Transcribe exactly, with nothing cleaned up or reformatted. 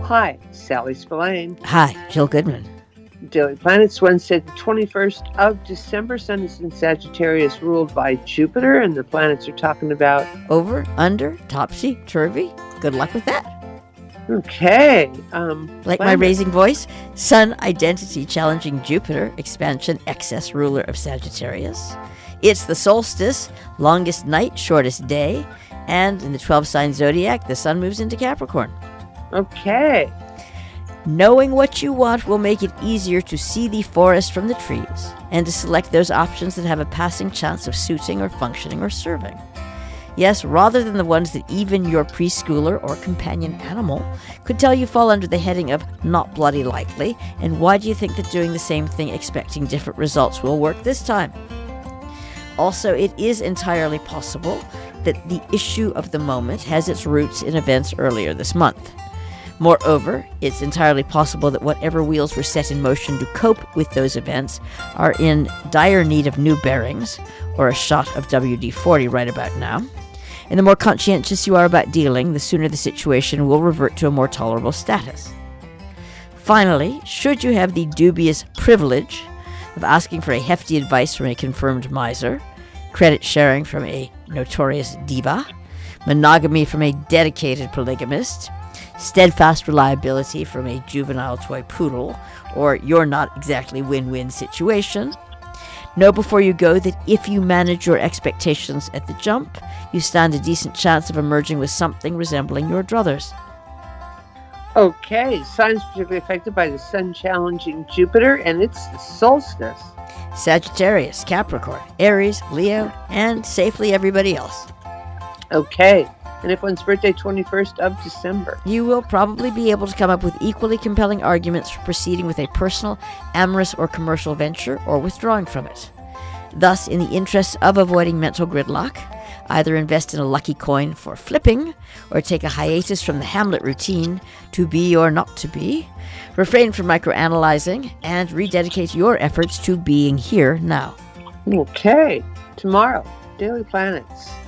Hi, Sally Spillane. Hi, Jill Goodman. Daily Planets, Wednesday, the twenty-first of December. Sun is in Sagittarius, ruled by Jupiter, and the planets are talking about over, under, topsy-turvy. Good luck with that. Okay. Um, like planet. my raising voice? Sun, identity, challenging Jupiter, expansion, excess, ruler of Sagittarius. It's the solstice, longest night, shortest day, and in the twelve-sign zodiac, the sun moves into Capricorn. Okay. Knowing what you want will make it easier to see the forest from the trees and to select those options that have a passing chance of suiting or functioning or serving. Yes, rather than the ones that even your preschooler or companion animal could tell you fall under the heading of not bloody likely, and why do you think that doing the same thing expecting different results will work this time? Also, it is entirely possible that the issue of the moment has its roots in events earlier this month. Moreover, it's entirely possible that whatever wheels were set in motion to cope with those events are in dire need of new bearings, or a shot of W D forty right about now. And the more conscientious you are about dealing, the sooner the situation will revert to a more tolerable status. Finally, should you have the dubious privilege of asking for a hefty advice from a confirmed miser, credit sharing from a notorious diva, monogamy from a dedicated polygamist, steadfast reliability from a juvenile toy poodle, or you're not exactly win-win situation, know before you go that if you manage your expectations at the jump, you stand a decent chance of emerging with something resembling your druthers. Okay, signs particularly affected by the sun challenging Jupiter, and it's the solstice. Sagittarius, Capricorn, Aries, Leo, and safely everybody else. Okay. And if one's birthday, twenty-first of December. You will probably be able to come up with equally compelling arguments for proceeding with a personal, amorous, or commercial venture, or withdrawing from it. Thus, in the interests of avoiding mental gridlock, either invest in a lucky coin for flipping, or take a hiatus from the Hamlet routine, to be or not to be, refrain from microanalyzing, and rededicate your efforts to being here now. Okay. Tomorrow, Daily Planets.